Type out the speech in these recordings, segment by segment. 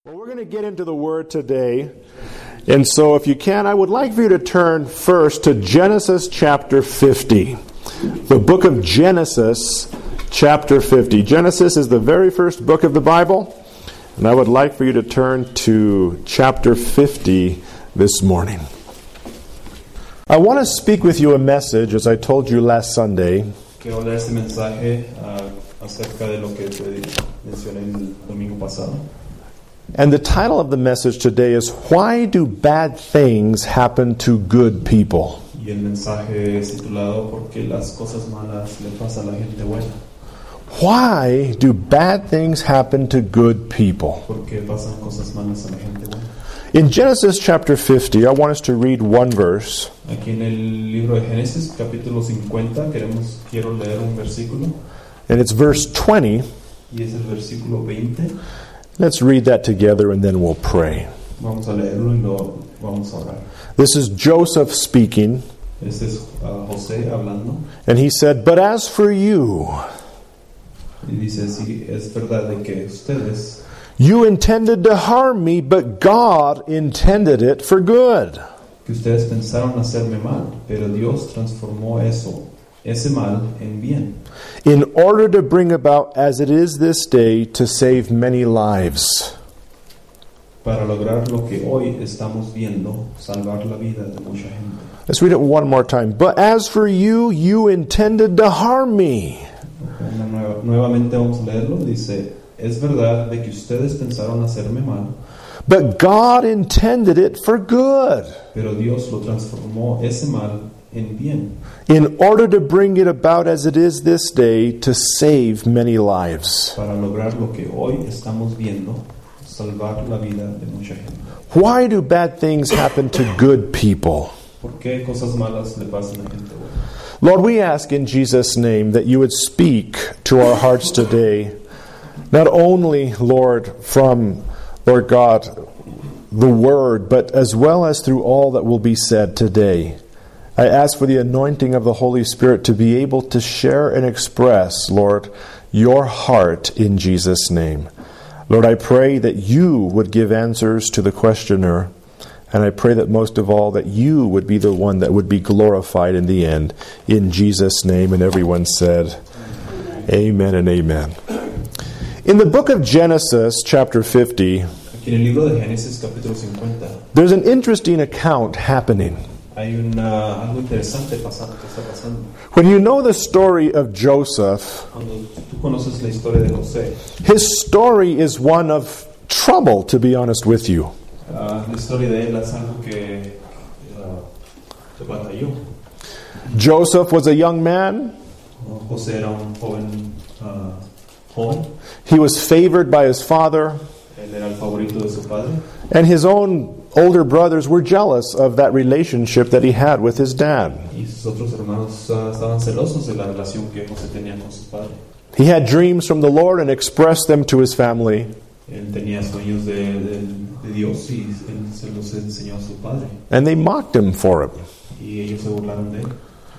Well, we're going to get into the Word today, and so if you can, I would like for you to turn first to Genesis chapter 50. The book of Genesis, chapter 50. Genesis is the very first book of the Bible, and I would like for you to turn to chapter 50 this morning. I want to speak with you a message, as I told you last Sunday. Quiero dar este mensaje acerca de lo que te mencioné el domingo pasado. And the title of the message today is, Why Do Bad Things Happen to Good People? Y el mensaje es titulado ¿Por qué las cosas malas le pasan a la gente buena? Why do bad things happen to good people? ¿Por qué pasan cosas malas a la gente buena? In Genesis chapter 50, I want us to read one verse. Aquí en el libro de Génesis, capítulo 50, quiero leer un versículo. And it's verse 20. Y es el versículo 20. Let's read that together and then we'll pray. Vamos a leerlo y luego vamos a orar. This is Joseph speaking. Este es José hablando. And he said, But as for you, y dice, sí, es verdad de que ustedes, you intended to harm me, but God intended it for good. Que ustedes pensaron hacerme mal, pero Dios transformó ese mal en bien. In order to bring about, as it is this day, to save many lives. Para lograr lo que hoy estamos viendo, salvar la vida de mucha gente. Let's read it one more time. But as for you, you intended to harm me. Nuevamente vamos a leerlo. Dice, es verdad de que ustedes pensaron hacerme mal. But God intended it for good. Pero Dios lo transformó ese mal en bien. In order to bring it about as it is this day, to save many lives. Para lograr lo que hoy estamos viendo, salvar la vida de mucha gente. Why do bad things happen to good people? ¿Por qué cosas malas le pasan a gente buena? Lord, we ask in Jesus' name that you would speak to our hearts today. Not only, Lord, from, Lord God, the Word, but as well as through all that will be said today. I ask for the anointing of the Holy Spirit to be able to share and express, Lord, your heart in Jesus' name. Lord, I pray that you would give answers to the questioner, and I pray that most of all that you would be the one that would be glorified in the end. In Jesus' name, and everyone said, Amen and amen. In the book of Genesis, chapter 50, Aquí en el libro de Génesis, capítulo 50, there's an interesting account happening. hay algo interesante que está pasando. When you know the story of Joseph, Cuando tú conoces la historia de José, his story is one of trouble, to be honest with you. la historia de él es algo que se batalló. Joseph was a young man. José era un joven. He was favored by his father, Él era el favorito de su padre. and his own older brothers were jealous of that relationship that he had with his dad. Y sus otros hermanos estaban celosos de la relación que José tenía con su padre. He had dreams from the Lord and expressed them to his family. Él tenía sueños de Dios y él se los enseñó a su padre. And they mocked him for it. Y ellos se burlaron de él.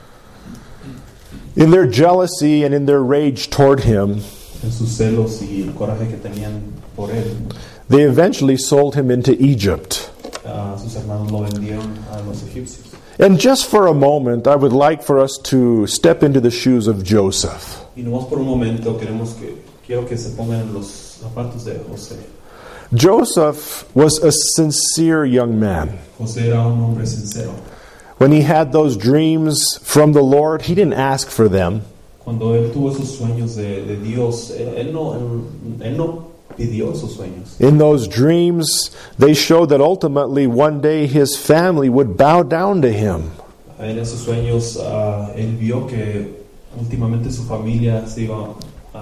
In their jealousy and in their rage toward him, En sus celos y el coraje que tenían por él, they eventually sold him into Egypt. sus hermanos lo vendieron a los egipcios. And just for a moment, I would like for us to step into the shoes of Joseph. Y nomás por un momento quiero que se pongan en los zapatos de José. Joseph was a sincere young man. José era un hombre sincero. When he had those dreams from the Lord, he didn't ask for them. Cuando él tuvo esos sueños de Dios, él no pidió esos sueños. In those dreams, they showed that ultimately one day his family would bow down to him. En esos sueños, él vio que últimamente su familia lo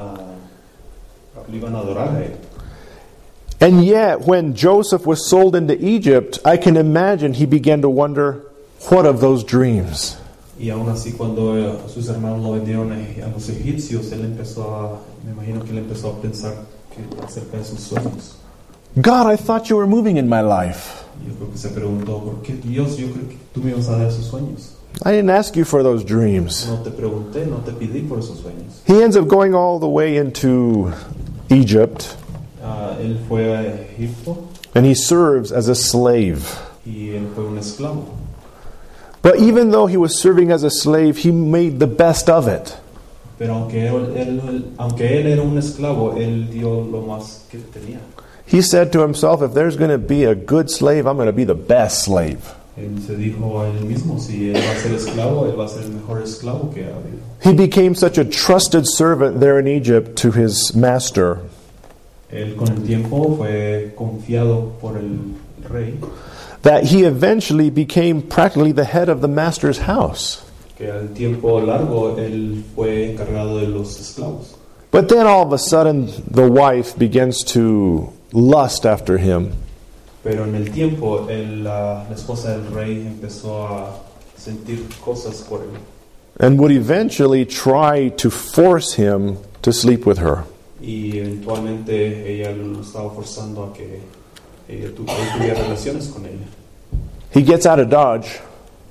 iban a adorar a él. And yet, when Joseph was sold into Egypt, I can imagine he began to wonder, what of those dreams? Y aún así, cuando sus hermanos lo vendieron a los egipcios, me imagino que él empezó a pensar acerca de sus sueños. God, I thought you were moving in my life. Yo creo que se preguntó, ¿por qué Dios? Yo creo que tú me ibas a dar esos sueños. I didn't ask you for those dreams. No te pregunté, no te pedí por esos sueños. He ends up going all the way into Egypt. él fue a Egipto and he serves as a slave. y él fue un esclavo. But even though he was serving as a slave, he made the best of it. Pero aunque él era un esclavo, él dio lo más que tenía. He said to himself, if there's going to be a good slave, I'm going to be the best slave. Él se dijo a él mismo, si él va a ser esclavo, él va a ser el mejor esclavo que ha habido. He became such a trusted servant there in Egypt to his master Él con el tiempo fue confiado por el rey, that he eventually became practically the head of the master's house. que al tiempo largo él fue encargado de los esclavos. But then all of a sudden the wife begins to lust after him. Pero en el tiempo la esposa del rey empezó a sentir cosas por él And would eventually try to force him to sleep with her. y eventualmente ella lo estaba forzando a que él tuviera relaciones con ella. He gets out of Dodge.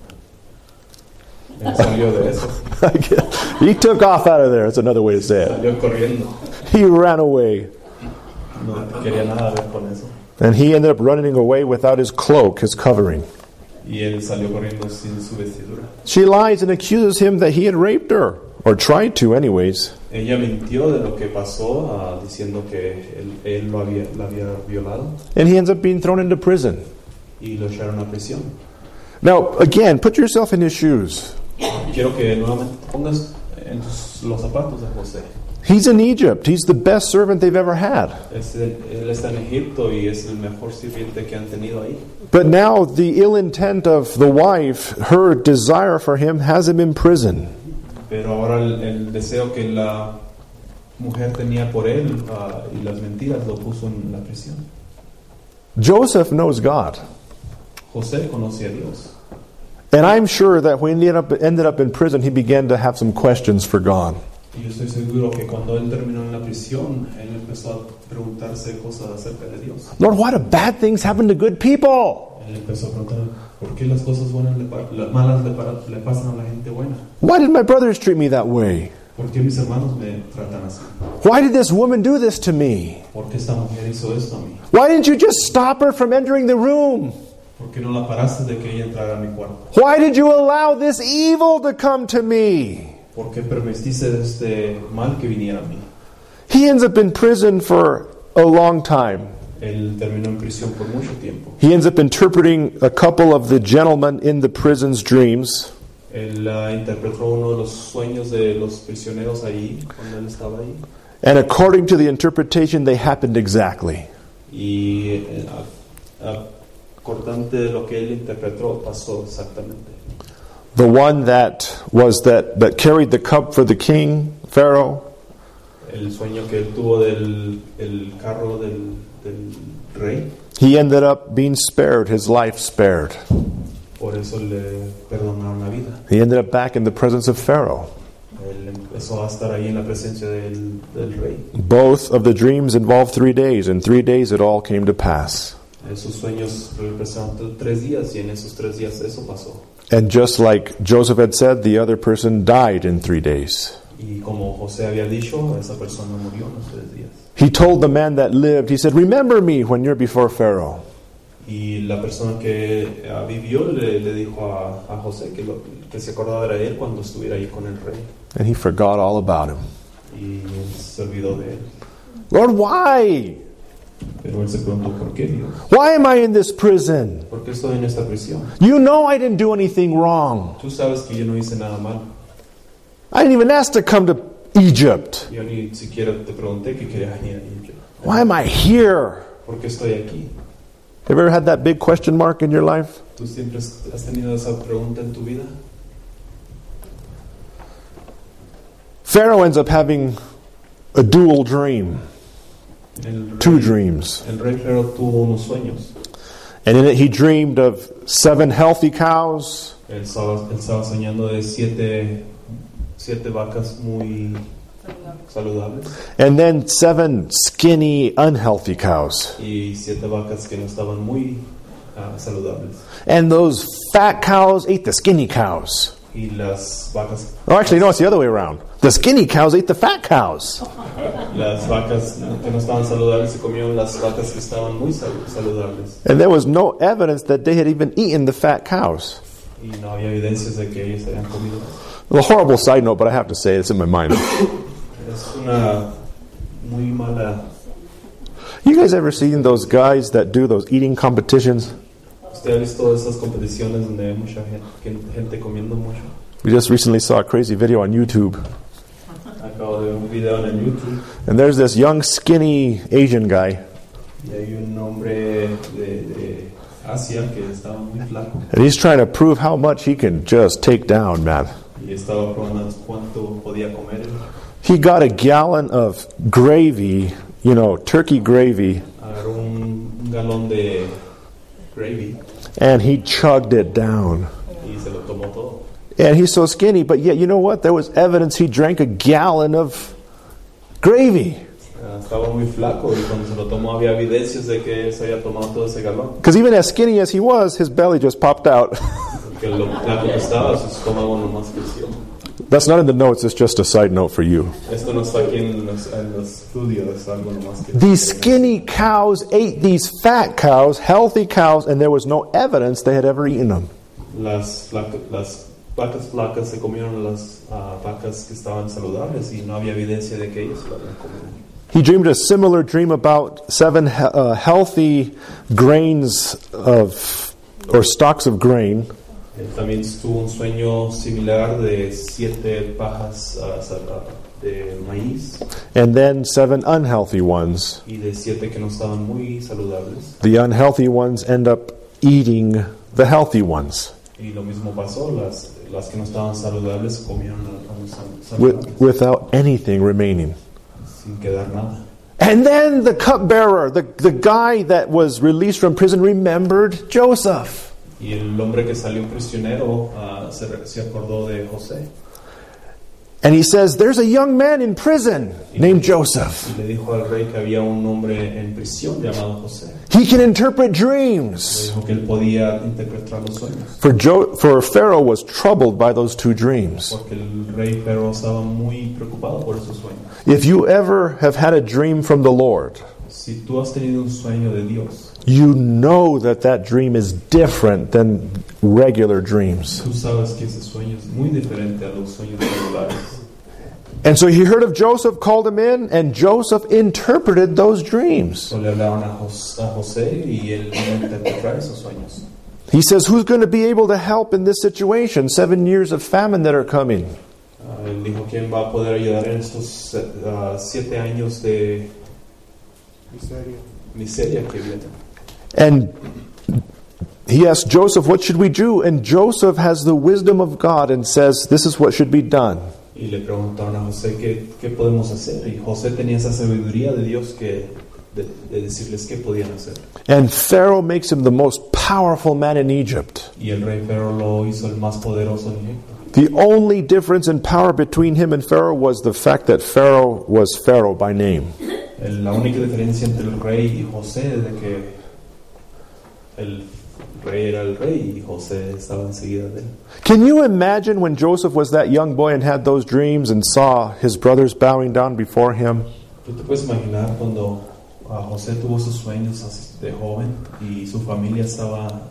Él salió de eso, He took off out of there. That's another way to say it. salió corriendo, He ran away. no quería nada ver con eso. And he ended up running away without his cloak, his covering. Y él salió corriendo sin su vestidura. She lies and accuses him that he had raped her, or tried to anyways. Ella mintió de lo que pasó, diciendo que él la había violado And he ends up being thrown into prison. y lo echaron a prisión. Now, again, put yourself in his shoes. Quiero que nuevamente pongas los zapatos de José. He's in Egypt. He's the best servant they've ever had. Él está en Egipto y es el mejor sirviente que han tenido ahí. But now the ill intent of the wife, her desire for him, has him in prison. Pero ahora el deseo que la mujer tenía por él y las mentiras lo puso en la prisión. Joseph knows God. José conocía a Dios. And I'm sure that when he ended up in prison, he began to have some questions for God. Y yo estoy seguro que cuando él terminó en la prisión, él empezó a preguntarse cosas acerca de Dios. Lord, why do bad things happen to good people? Él empezó a preguntar, ¿por qué las cosas buenas malas le pasan a la gente buena? Why did my brothers treat me that way? ¿Por qué mis hermanos me tratan así? Why did this woman do this to me? ¿Por qué esta mujer hizo esto a mí? Why didn't you just stop her from entering the room? ¿Por qué no la paraste de que ella entrara a mi cuarto? Why did you allow this evil to come to me? ¿Por qué permitiste este mal que viniera a mí? He ends up in prison for a long time. Él terminó en prisión por mucho tiempo. He ends up interpreting a couple of the gentlemen in the prison's dreams. Él interpretó uno de los sueños de los prisioneros ahí, cuando él estaba ahí. And according to the interpretation, they happened exactly. Y cortante de lo que él interpretó pasó exactamente. The one that carried the cup for the king, Pharaoh, El sueño que él tuvo del carro del rey, he ended up being spared, his life spared. por eso le perdonaron la vida. He ended up back in the presence of Pharaoh. Él empezó a estar ahí en la presencia del rey. Both of the dreams involved 3 days. In 3 days it all came to pass. Esos sueños representan 3 días y en esos 3 días eso pasó. And just like Joseph had said, the other person died in 3 days. Y como José había dicho, esa persona murió en los 3 días. He told the man that lived, he said, remember me when you're before Pharaoh. Y la persona que vivió le dijo a José que se acordara de él cuando estuviera ahí con el rey. And he forgot all about him. Y él se olvidó de él. Lord, why? Pero él se preguntó, ¿por qué, Dios? Why am I in this prison? ¿Por qué estoy en esta prisión? You know I didn't do anything wrong. Tú sabes que yo no hice nada mal. I didn't even ask to come to Egypt. Yo ni siquiera te pregunté que quería venir a Egipto. Why am I here? ¿Por qué estoy aquí? Have you ever had that big question mark in your life? ¿Tú siempre has tenido esa pregunta en tu vida? Pharaoh ends up having a dual dream. Two dreams. El rey Faraó tuvo unos sueños. And in it he dreamed of 7 healthy cows. Él estaba soñando de 7 vacas muy saludables And then 7 skinny, unhealthy cows. y 7 vacas que no estaban muy saludables. And those fat cows ate the skinny cows. y las vacas, Oh, actually, no, it's the other way around. The skinny cows ate the fat cows. las vacas que no estaban saludables se comieron las vacas que estaban muy saludables. And there was no evidence that they had even eaten the fat cows. Y no había evidencias de que ellos habían comido. A horrible side note, but I have to say it's in my mind. Es una muy mala. You guys ever seen those guys that do those eating competitions? ¿Usted ha visto esas competiciones donde hay mucha gente comiendo mucho? We just recently saw a crazy video on YouTube. Acabo de ver un video en YouTube And there's this young, skinny Asian guy. y hay un hombre de Asia que estaba muy flaco And he's trying to prove how much he can just take down, man. y estaba probando cuánto podía comer. He got a gallon of gravy, turkey gravy, Agarró un galón de gravy and he chugged it down. y se lo tomó todo. And he's so skinny, but yet, you know what? There was evidence he drank a gallon of gravy. Estaba muy flaco y cuando se lo tomó había evidencias de que él se había tomado todo ese galón. Because even as skinny as he was, his belly just popped out. Porque lo flaco que estaba, su estómago nomás creció. That's not in the notes, it's just a side note for you. Esto no está aquí en los estudios, es algo nomás que... These skinny cows ate these fat cows, healthy cows, and there was no evidence they had ever eaten them. Las vacas flacas se comieron las vacas que estaban saludables y no había evidencia de que ellos lo habían comido. He dreamed a similar dream about 7 healthy grains or stalks of grain. Él también tuvo un sueño similar de 7 pajas de maíz And then 7 unhealthy ones. y de 7 que no estaban muy saludables. The unhealthy ones end up eating the healthy ones Y lo mismo pasó, las que no estaban saludables comieron a los saludables without anything remaining. sin quedar nada. And then the cupbearer, the guy that was released from prison, remembered Joseph. Y el hombre que salió prisionero se acordó de José. And he says, there's a young man in prison named Joseph. Y le dijo al rey que había un hombre en prisión llamado José. He can interpret Le dreams. dijo que él podía interpretar los sueños. For Pharaoh was troubled by those 2 dreams. Porque el rey Faraón estaba muy preocupado por esos sueños. If you ever have had a dream from the Lord, Si tú has tenido un sueño de Dios, you know that dream is different than regular dreams. tú sabes que ese sueño es muy diferente a los sueños regulares. And so he heard of Joseph, called him in, and Joseph interpreted those dreams. So le hablaban a José y él iba a interpretar esos sueños. He says, who's going to be able to help in this situation? 7 years of famine that are coming. Él dijo, ¿quién va a poder ayudar en estos 7 años de miseria que vienen? And he asked Joseph, what should we do? And Joseph has the wisdom of God and says, this is what should be done. Y le preguntaron a José qué podemos hacer. Y José tenía esa sabiduría de Dios de decirles qué podían hacer. And Pharaoh makes him the most powerful man in Egypt. Y el rey Faraón lo hizo el más poderoso en Egipto. The only difference in power between him and Pharaoh was the fact that Pharaoh was Pharaoh by name. La única diferencia entre el rey y José es de que el rey era el rey y José estaba enseguida de él. Can you imagine when Joseph was that young boy and had those dreams and saw his brothers bowing down before him? ¿Tú te puedes imaginar cuando José tuvo sus sueños de joven y su familia estaba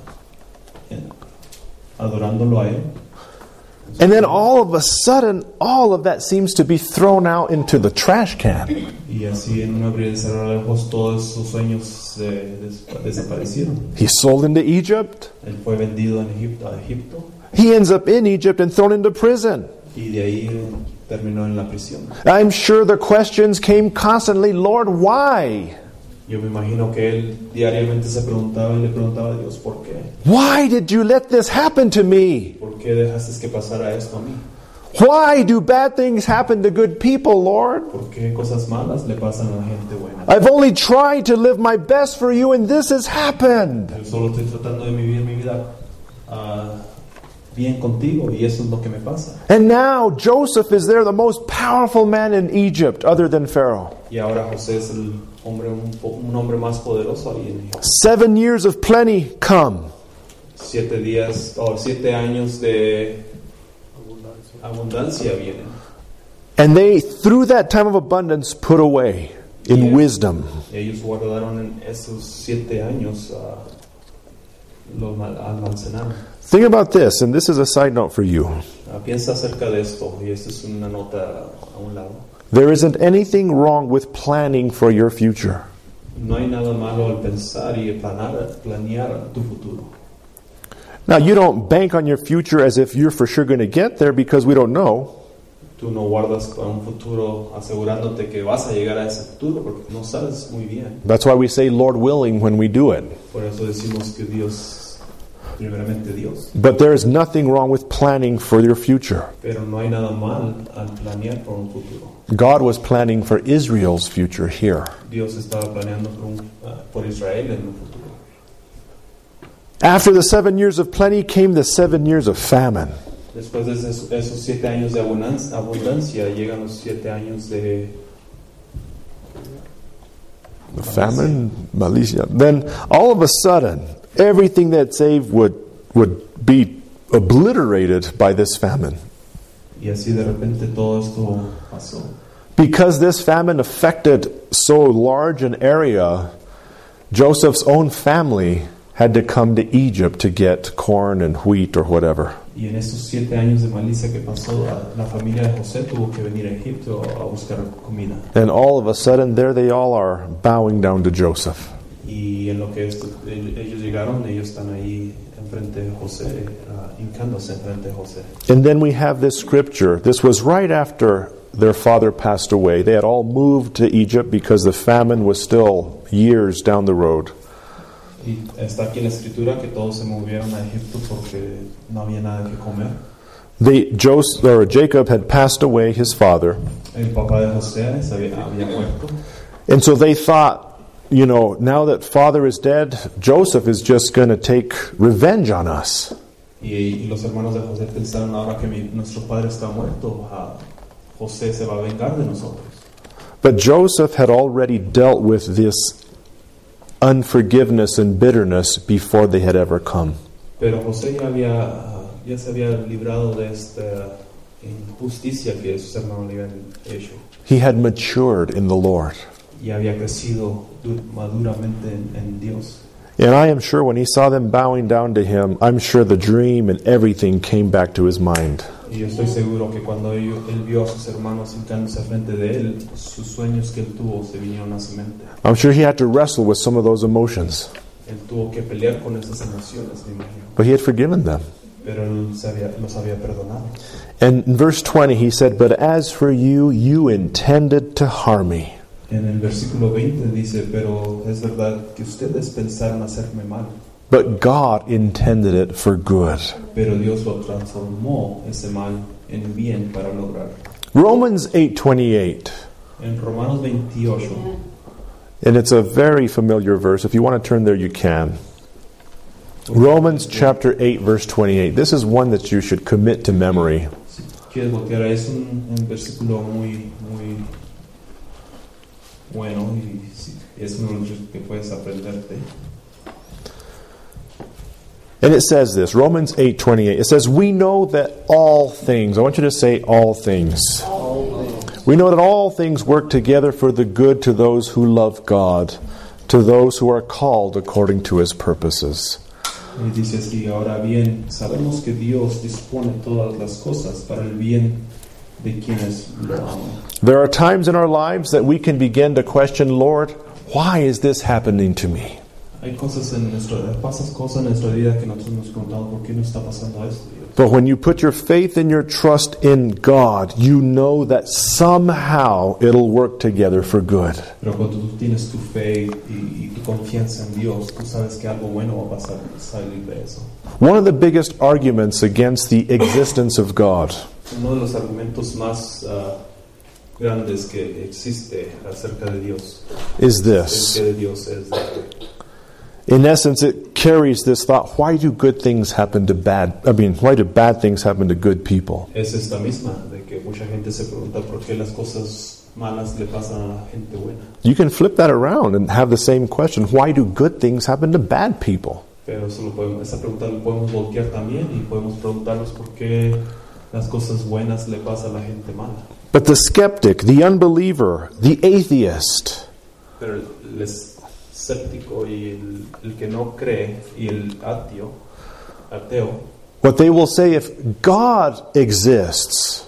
adorándolo a él? And then all of a sudden, all of that seems to be thrown out into the trash can. Y así en un abrir y cerrar de ojos todos sus sueños desaparecieron. He's sold into Egypt. Él fue vendido en Egipto He ends up in Egypt and thrown into prison. y de ahí terminó en la prisión. I'm sure the questions came constantly, Lord, why? Yo me imagino que él diariamente se preguntaba y le preguntaba a Dios, ¿por qué? Why did you let this happen to me? ¿Por qué dejaste que pasara esto a mí? Why do bad things happen to good people, Lord? ¿Por qué cosas malas le pasan a la gente buena? I've only tried to live my best for you and this has happened. Yo solo estoy tratando de vivir mi vida bien contigo y eso es lo que me pasa. And now Joseph is there, the most powerful man in Egypt other than Pharaoh. Y ahora José es el hombre, un hombre más poderoso ahí en Egipto. 7 years of plenty come. 7 años de abundancia viene. And they, through that time of abundance, put away in wisdom. Ellos guardaron en esos 7 años, lo almacenaron. Think about this, and this is a side note for you. Piensa acerca de esto, y esta es una nota a un lado. There isn't anything wrong with planning for your future. No hay nada malo al pensar y planear tu futuro. Now, you don't bank on your future as if you're for sure going to get there, because we don't know. Tú no guardas para un futuro asegurándote que vas a llegar a ese futuro porque no sabes muy bien. That's why we say Lord willing when we do it. Por eso decimos que Dios, primeramente Dios. But there is nothing wrong with planning for your future. Pero no hay nada mal al planear por un futuro. God was planning for Israel's future here. Dios estaba planeando por Israel en un futuro. After the 7 years of plenty came the 7 years of famine. Después de esos 7 años de abundancia, llegan los 7 años de famine, malicia. Then all of a sudden, everything that saved would be obliterated by this famine. Y así de repente todo esto pasó. Because this famine affected so large an area, Joseph's own family had to come to Egypt to get corn and wheat or whatever. Y en esos 7 años de malicia que pasó, la familia de José tuvo que venir a Egipto a buscar comida. And all of a sudden, there they all are bowing down to Joseph. Y en lo que ellos llegaron, ellos están ahí enfrente de José, hincándose enfrente de José. And then we have this scripture. This was right after their father passed away. They had all moved to Egypt because the famine was still years down the road. Y está aquí en la escritura que todos se movieron a Egipto porque no había nada que comer. Jacob had passed away, his father. El papá de José había muerto. And so they thought, now that father is dead, Joseph is just going to take revenge on us. Y los hermanos de José pensaron, ahora que nuestro padre está muerto, José se va a vengar de nosotros. But Joseph had already dealt with this unforgiveness and bitterness before they had ever come. Pero José ya se había librado de esta injusticia que sus hermanos le habían hecho. He had matured in the Lord. Y había crecido maduramente en Dios. And I am sure when he saw them bowing down to him, I'm sure the dream and everything came back to his mind. Y yo estoy seguro que cuando él vio a sus hermanos hincándose frente de él, sus sueños que él tuvo se vinieron a su mente. I'm sure he had to wrestle with some of those emotions. Él tuvo que pelear con esas emociones, me imagino. But he had forgiven them. Pero él los había perdonado. And in verse 20 he said, "But as for you, you intended to harm me." En el versículo 20 dice, pero es verdad que ustedes pensaron hacerme mal. But God intended it for good. Pero Dios lo transformó ese mal en bien para lograr. Romans 8:28. En Romanos 28. And it's a very familiar verse. If you want to turn there, you can. Romans chapter 8, verse 28. This is one that you should commit to memory. Si quieres voltear, es un versículo muy bueno y es uno que puedes aprenderte. And it says this, Romans 8:28. It says, "We know that all things," I want you to say all things. All things. "We know that all things work together for the good to those who love God, to those who are called according to His purposes." Y dice así, ahora bien, sabemos que Dios dispone todas las cosas para el bien de quienes lo aman. There are times in our lives that we can begin to question, "Lord, why is this happening to me?" Hay cosas pasas cosas en nuestra vida que nosotros nos preguntamos, ¿por qué no está pasando esto, Dios? But when you put your faith and your trust in God, you know that somehow it'll work together for good. Pero cuando tú tienes tu fe y tu confianza en Dios, tú sabes que algo bueno va a salir de eso. One of the biggest arguments against the existence of God Uno de los argumentos más grandes que existe acerca de Dios is es this. que de Dios es de In essence, it carries this thought, why do good things happen to why do bad things happen to good people? es esta misma, de que mucha gente se pregunta por qué las cosas malas le pasan a la gente buena. You can flip that around and have the same question, why do good things happen to bad people? Pero esa pregunta la podemos voltear también y podemos preguntarnos por qué Las cosas buenas le pasa a la gente mala. But the skeptic, the unbeliever, the atheist, Pero el escéptico y el que no cree y el ateo, what they will say, if God exists,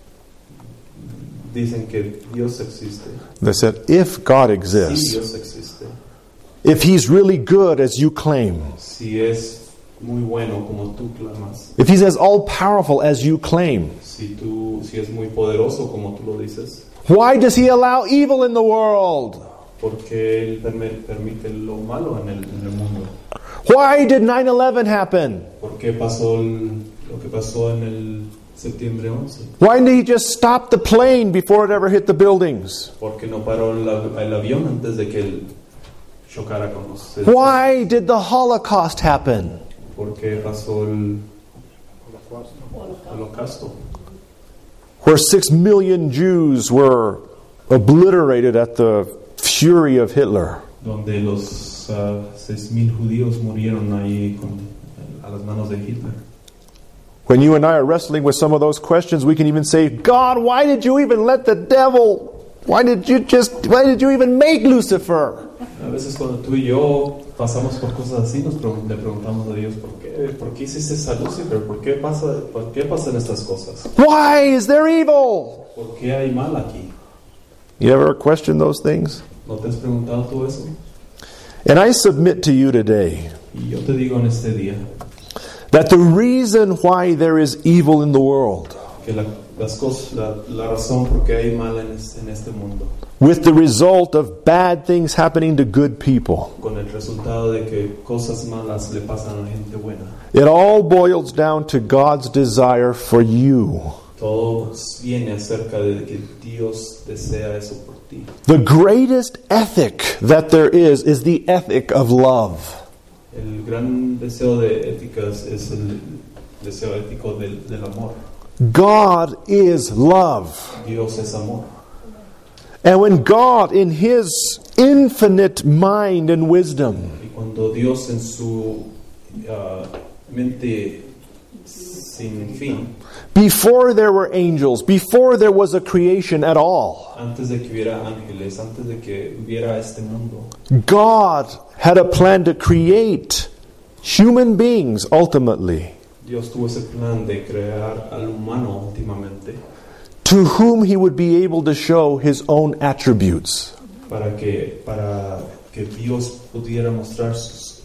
dicen que Dios existe. they said, if God Si exists, Dios existe. if He's really good as you claim, Si es muy bueno como tú clamas. if He's as all-powerful as you claim, Si es muy poderoso como tú lo dices. why does He allow evil in the world? Porque Él permite lo malo en el mundo. Why did 9/11 happen? ¿Por qué pasó lo que pasó en el septiembre 11? Why didn't He just stop the plane before it ever hit the buildings? ¿Por qué no paró el avión antes de que él chocara con los edificios? Why did the Holocaust happen? ¿Por qué pasó el holocausto? Where 6 million Jews were obliterated at the fury of Hitler. Donde los 6,000 judíos murieron ahí a las manos de Hitler. When you and I are wrestling with some of those questions, we can even say, God, why did you even let the devil, why did you even make Lucifer? A veces cuando tú y yo pasamos por cosas así, le preguntamos a Dios, ¿por qué hiciste a Lucifer? ¿Por qué pasan estas cosas? Why is there evil? ¿Por qué hay mal aquí? You ever question those things? ¿No te has preguntado tú eso? And I submit to you today Y yo te digo en este día that the reason why there is evil in the world, que la razón por qué hay mal en este mundo, with the result of bad things happening to good people, con el resultado de que cosas malas le pasan a la gente buena, it all boils down to God's desire for you. todo viene acerca de que Dios desea eso por ti. The greatest ethic that there is the ethic of love. El gran deseo de éticas es el deseo ético del amor. God is love. Dios es amor. And when God, in His infinite mind and wisdom, Y cuando Dios en su mente sin fin, before there were angels, before there was a creation at all, antes de que hubiera ángeles, antes de que hubiera este mundo, God had a plan to create human beings ultimately, Dios tuvo ese plan de crear al humano últimamente to whom He would be able to show His own attributes. para que Dios pudiera mostrar sus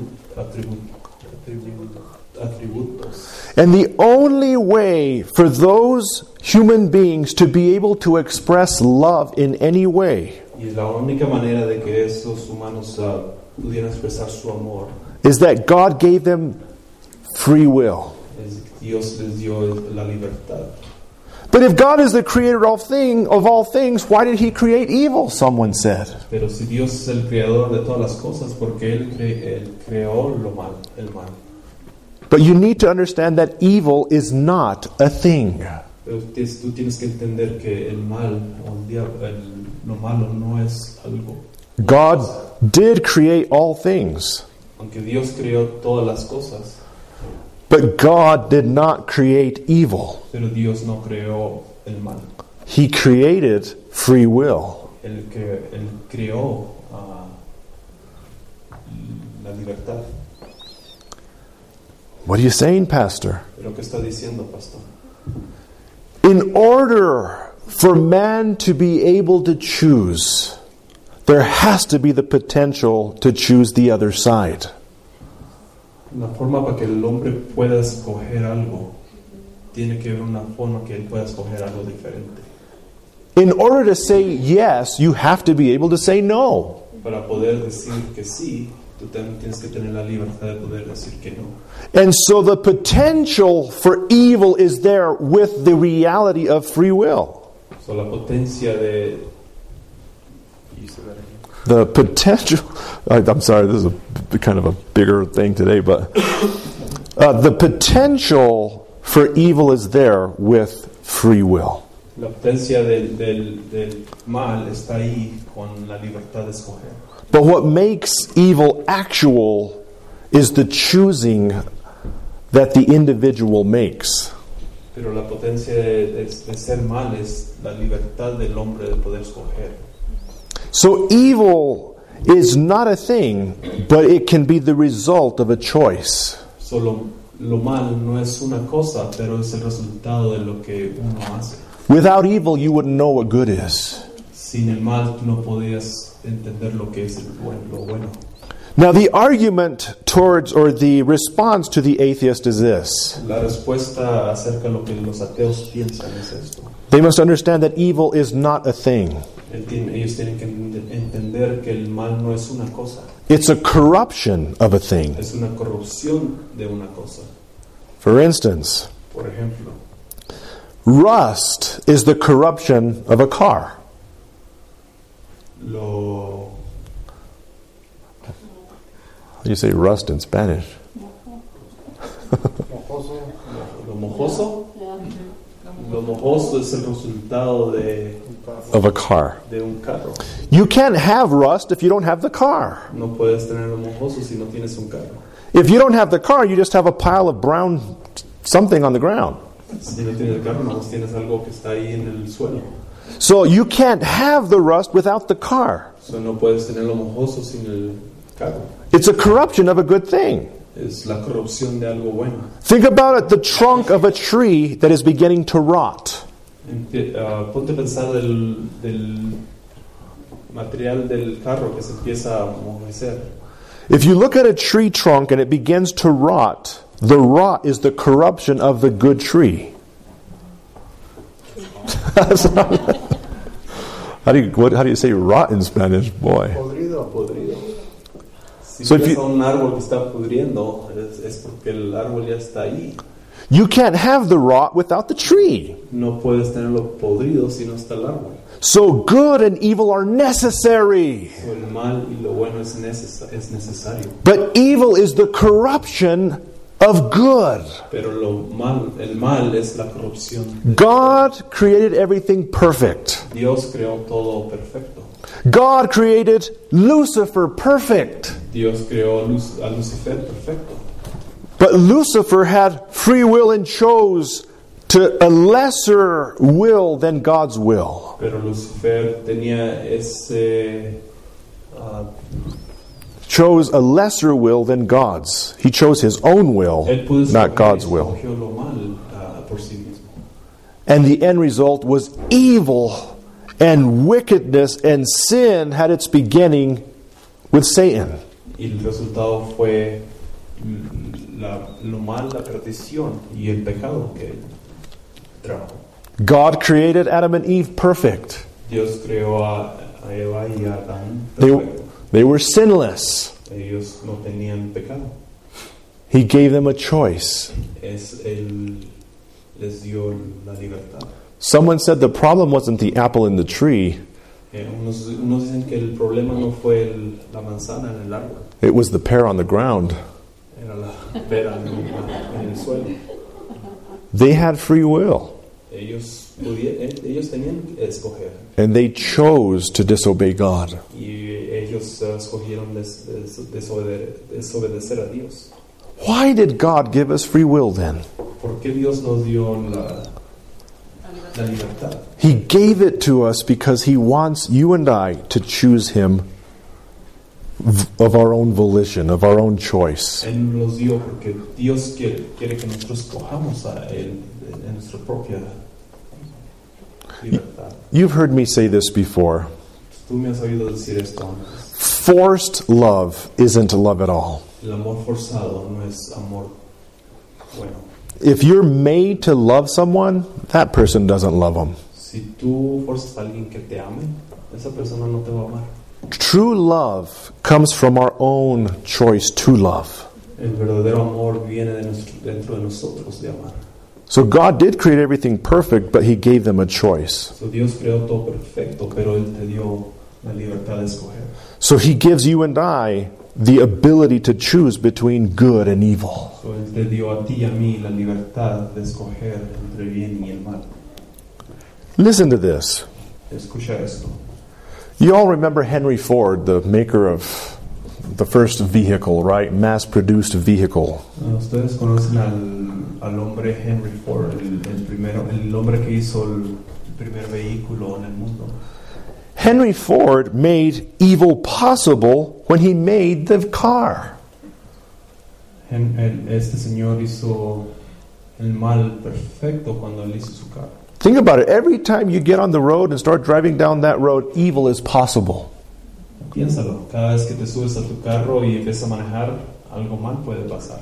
atributos. And the only way for those human beings to be able to express love in any way Y la única manera de que esos humanos pudieran expresar su amor is that God gave them free will. es que Dios les dio la libertad. But if God is the creator of all things, why did He create evil? Someone said. Pero si Dios es el creador de todas las cosas, porque Él creó el mal. But you need to understand that evil is not a thing. Pero tú tienes que entender que el mal o lo malo no es algo. God did create all things, Aunque Dios creó todas las cosas, but God did not create evil. pero Dios no creó el mal. He created free will. Él creó la libertad. What are you saying, Pastor? ¿Pero qué está diciendo, pastor? In order for man to be able to choose, there has to be the potential to choose the other side. La forma para que el hombre pueda escoger algo, tiene que haber una forma que él pueda escoger algo diferente. In order to say yes, you have to be able to say no. Para poder decir que sí, tú también tienes que tener la libertad de poder decir que no. And so the potential for evil is there with the reality of free will. So, la potencia de... The potential... I'm sorry, this is a kind of a bigger thing today, but the potential for evil is there with free will. La potencia del mal está ahí con la libertad de escoger. But what makes evil actual is the choosing that the individual makes. Pero la potencia de ser mal es la libertad del hombre de poder escoger. So evil is not a thing, but it can be the result of a choice. Solo lo mal no es una cosa, pero es el resultado de lo que uno hace. Without evil, you wouldn't know what good is. Sin el mal tú no podías entender lo que es lo bueno. Now, the argument towards, or the response to the atheist is this. La respuesta acerca de lo que los ateos piensan es esto. They must understand that evil is not a thing. Ellos tienen que entender que el mal no es una cosa. It's a corruption of a thing. Es una corrupción de una cosa. For instance, Por ejemplo, rust is the corruption of a car. lo How do you say rust in Spanish? lo mojoso. Lo mojoso es el resultado Of a car. de un carro. You can't have rust if you don't have the car. No puedes tener lo mojoso si no tienes un carro. If you don't have the car, you just have a pile of brown something on the ground. Si no tienes el carro, no tienes algo que está ahí en el suelo. So you can't have the rust without the car. So, no puedes tener lo mojoso sin el carro. It's a corruption of a good thing. Es la corrupción de algo bueno. Think about it, the trunk of a tree that is beginning to rot. Ponte a pensar del material del carro que se empieza a mojar. If you look at a tree trunk and it begins to rot, the rot is the corruption of the good tree. How do you say rot in Spanish, boy? Podrido. Si So if ves you- a un árbol que está pudriendo, es porque el árbol ya está ahí. You can't have the rot without the tree. No puedes tenerlo podrido si no está el árbol. So good and evil are necessary. So, el mal y lo bueno es necesario. But evil is the corruption of good. Pero el mal es la corrupción. God created everything perfect. Dios creó todo perfecto. God created Lucifer perfect. Dios creó a Lucifer perfecto. But Lucifer had free will and chose to a lesser will than God's will. Pero Lucifer tenía Chose a lesser will than God's. He chose his own will, él pudo not escoger, God's will. escogió lo mal por sí mismo. And the end result was evil and wickedness, and sin had its beginning with Satan. Y el resultado fue lo mal, la perdición y el pecado que trajo. God created Adam and Eve perfect. Dios creó a Eva y a Adán They, perfecto. they were sinless. Ellos no tenían pecado. He gave them a choice. Él les dio la libertad. Someone said the problem wasn't the apple in the tree, Unos dicen que el problema no fue la manzana en el árbol, it was the pear on the ground. era la pera en el suelo. They had free will, Ellos tenían que escoger and they chose to disobey God. y ellos escogieron desobedecer a Dios. Why did God give us free will then? ¿Por qué Dios nos dio la libertad? He gave it to us because He wants you and I to choose Him of our own volition, of our own choice. Él nos los dio porque Dios quiere que nosotros escojamos a Él en nuestra propia libertad. You've heard me say this before. Tú me has oído decir esto antes. Forced love isn't love at all. El amor forzado no es amor bueno. If you're made to love someone, that person doesn't love them. Si tú forzas a alguien que te ame, esa persona no te va a amar. True love comes from our own choice to love. El verdadero amor viene dentro de nosotros de amar. So God did create everything perfect, but He gave them a choice. So Dios creó todo perfecto, pero Él te dio la libertad de escoger. So He gives you and I the ability to choose between good and evil. So Él te dio a ti y a mí la libertad de escoger entre el bien y el mal. Listen to this. Escucha esto. You all remember Henry Ford, the maker of the first vehicle, right? Mass-produced vehicle. Ustedes conocen al hombre Henry Ford, el hombre que hizo el primer vehículo en el mundo. Henry Ford made evil possible when he made the car. Este señor hizo el mal perfecto cuando él hizo su carro. Think about it. Every time you get on the road and start driving down that road, evil is possible. Piénsalo, cada vez que te subes a tu carro y empiezas a manejar, algo mal puede pasar.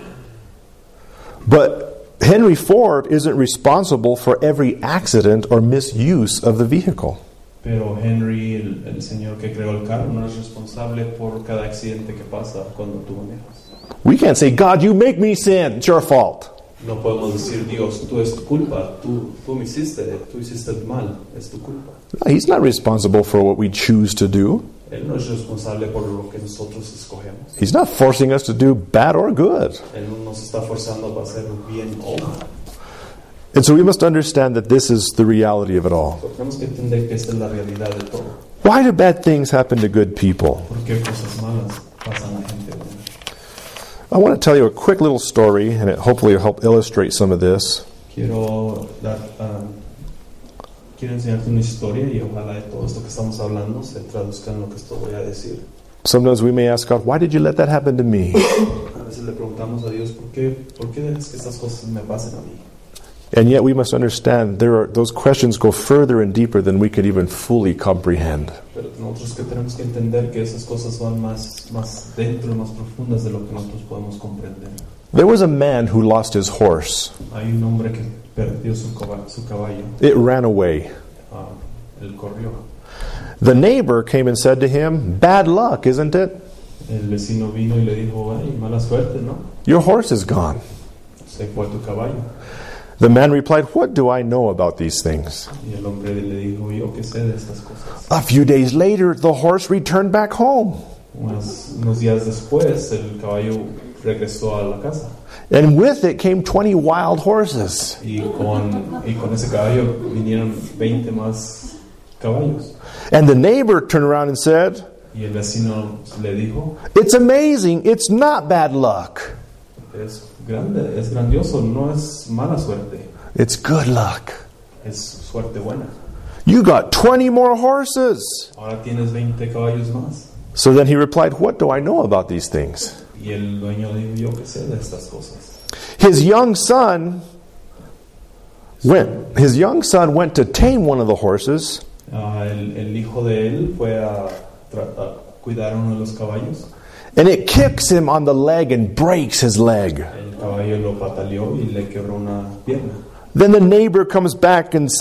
But Henry Ford isn't responsible for every accident or misuse of the vehicle. Pero Henry, el señor que creó el carro, no es responsable por cada accidente que pasa cuando tú manejas. We can't say, God, you make me sin. It's your fault. No podemos decir, Dios, tú es tu culpa, tú me hiciste, tú hiciste el mal, es tu culpa. No, He's not responsible for what we choose to do. Él no es responsable por lo que nosotros escogemos. He's not forcing us to do bad or good. Él no nos está forzando a hacer bien o mal. And so we must understand that this is the reality of it all. Pero tenemos que entender que esta es la realidad de todo. Why do bad things happen to good people? ¿Por qué cosas malas pasan a la gente buena? I want to tell you a quick little story, and it hopefully will help illustrate some of this. Quiero enseñarte una historia y ojalá de todo esto que estamos hablando se traduzca en lo que esto voy a decir. Sometimes we may ask God, why did you let that happen to me? A veces le preguntamos a Dios, ¿por qué dejas que estas cosas me pasen a mí? And yet we must understand those questions go further and deeper than we could even fully comprehend. Pero nosotros que tenemos que entender que esas cosas van más dentro, más profundas de lo que nosotros podemos comprender. There was a man who lost his horse. Hay un hombre que perdió su caballo. It ran away. Él corrió. The neighbor came and said to him, bad luck, isn't it? El vecino vino y le dijo, ay, mala suerte, ¿no? Your horse is gone. Se fue tu caballo. The man replied, what do I know about these things? Y el hombre le dijo, yo qué sé de estas cosas. A few days later, the horse returned back home. Unos días después, el caballo regresó a la casa. And with it came 20 wild horses. Y con ese caballo vinieron 20 más caballos. And the neighbor turned around and said, Y el vecino le dijo, it's amazing, it's not bad luck. es grande, es grandioso, no es mala suerte, It's good luck. es suerte buena. You got 20 more horses. Ahora tienes 20 caballos más. So then he replied, what do I know about these things? Y el dueño dijo, yo qué sé de estas cosas. His young son went to tame one of the horses. El hijo de él fue a cuidar uno de los caballos. And it kicks him on the leg and breaks his leg. El caballo lo pataleó y le quebró una pierna. Then the neighbor comes back and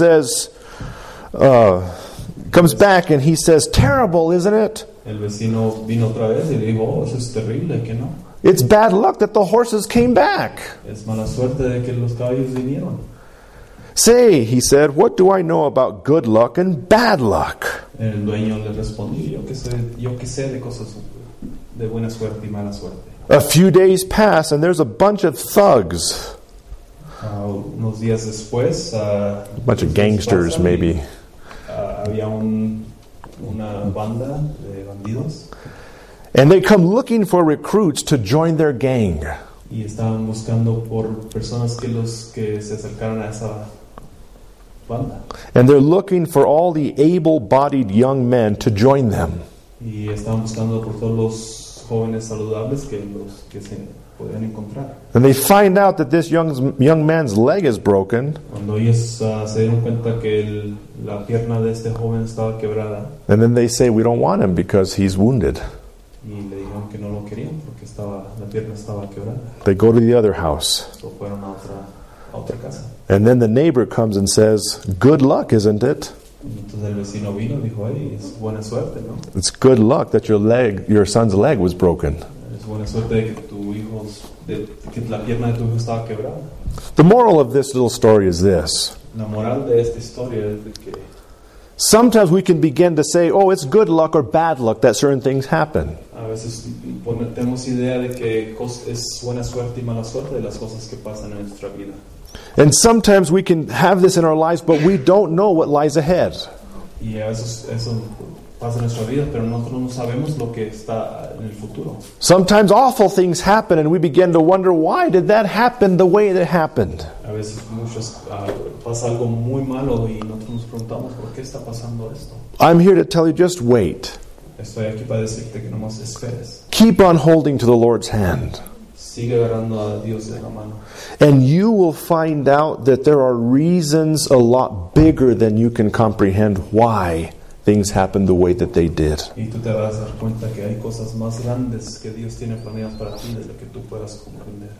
he says, terrible, isn't it? El vecino vino otra vez y le dijo, oh, eso es terrible, ¿que no? It's bad luck that the horses came back. Es mala suerte de que los caballos vinieron. Say, he said, what do I know about good luck and bad luck? El dueño le respondió, yo qué sé de cosas de buena suerte y mala suerte. A few days pass and there's a bunch of thugs. Unos días después, A bunch of gangsters, maybe. Había una banda de bandidos. And they come looking for recruits to join their gang. Y estaban buscando por personas que se acercaran a esa banda. And they're looking for all the able-bodied young men to join them. Y estaban buscando por todos los jóvenes saludables que se podían encontrar. And they find out that this young man's leg is broken. Cuando ellos se dieron cuenta que la pierna de este joven estaba quebrada, And then they say, we don't want him because he's wounded. y le dijeron que no lo querían porque la pierna estaba quebrada. They go to the other house. So fueron a otra casa. And then the neighbor comes and says, good luck, isn't it? Y entonces el vecino vino y dijo, hey, es buena suerte, ¿no? It's good luck that your son's leg was broken. Es buena suerte de que la pierna de tu hijo estaba quebrada. The moral of this little story is this. La moral de esta historia es de que Sometimes we can begin to say, oh, it's good luck or bad luck that certain things happen. a veces tenemos idea de que es buena suerte y mala suerte de las cosas que pasan en nuestra vida. And sometimes we can have this in our lives, but we don't know what lies ahead. Y eso pasa en nuestra vida, pero nosotros no sabemos lo que está en el futuro. Sometimes awful things happen and we begin to wonder, why did that happen the way that happened? A veces pasa algo muy malo y nosotros nos preguntamos por qué está pasando esto. I'm here to tell you, just wait. Estoy aquí para decirte que nomás esperes. Keep on holding to the Lord's hand. Sigue agarrando a Dios de la mano. And you will find out that there are reasons a lot bigger than you can comprehend why things happened the way that they did. Y tú te vas a dar cuenta que hay cosas más grandes que Dios tiene planeadas para ti de lo que tú puedas comprender.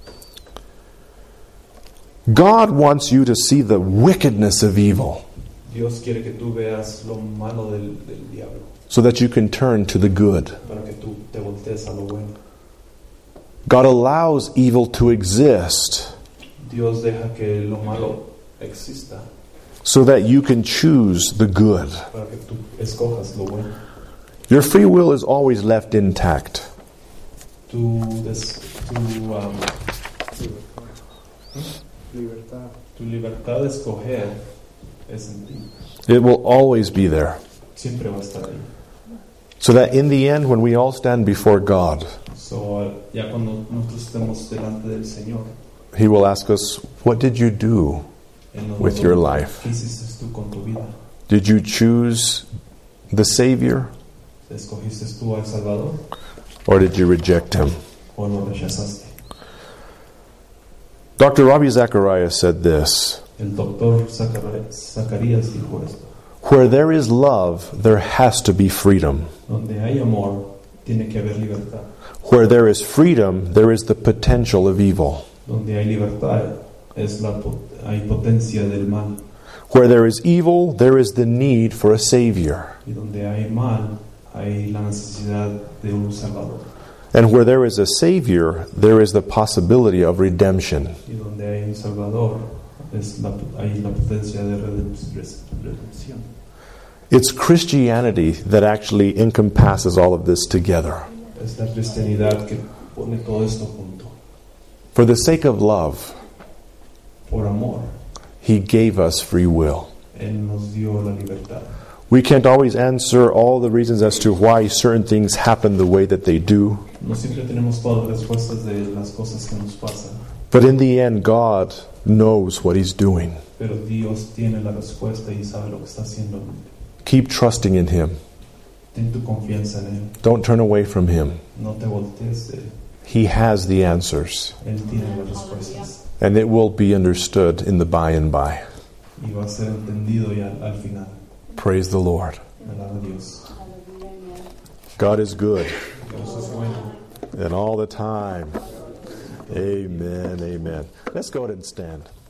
God wants you to see the wickedness of evil Dios quiere que tú veas lo malo del diablo, so that you can turn to the good. para que tú te voltees a lo bueno. God allows evil to exist Dios deja que lo malo exista so that you can choose the good. para que tú escojas lo bueno. Your free will is always left intact. Tu libertad de escoger es en ti. It will always be there. Siempre va a estar ahí. So that in the end, when we all stand before God, So, ya cuando nosotros estemos delante del Señor, He will ask us, what did you do Él nos with va a your preguntar, life? ¿qué hiciste tú con tu vida? Did you choose the Savior, ¿Escogiste tú al Salvador or did you reject Him? o lo rechazaste? Dr. Ravi Zacharias said this, El doctor Zacarías dijo esto: where there is love, there has to be freedom. donde hay amor, tiene que haber libertad. Where there is freedom, there is the potential of evil. Donde hay libertad, hay potencia del mal. Where there is evil, there is the need for a Savior. Y donde hay mal, hay la necesidad de un Salvador. And where there is a Savior, there is the possibility of redemption. Y donde hay un Salvador, hay la potencia de redención. It's Christianity that actually encompasses all of this together. Es la cristianidad que pone todo esto junto. For the sake of love, Por amor, He gave us free will. Él nos dio la libertad. We can't always answer all the reasons as to why certain things happen the way that they do. No siempre tenemos todas las respuestas de las cosas que nos pasan, But in the end, God knows what He's doing. pero Dios tiene la respuesta y sabe lo que está haciendo. Keep trusting in Him. Ten tu confianza en Él. Don't turn away from Him. No te voltees de Él. He has the answers. Él tiene las respuestas. And it will be understood in the by and by. Y va a ser entendido y al final. Praise the Lord. Alaba a Dios. God is good. Dios es bueno. And all the time. Amen, amen. Let's go ahead and stand.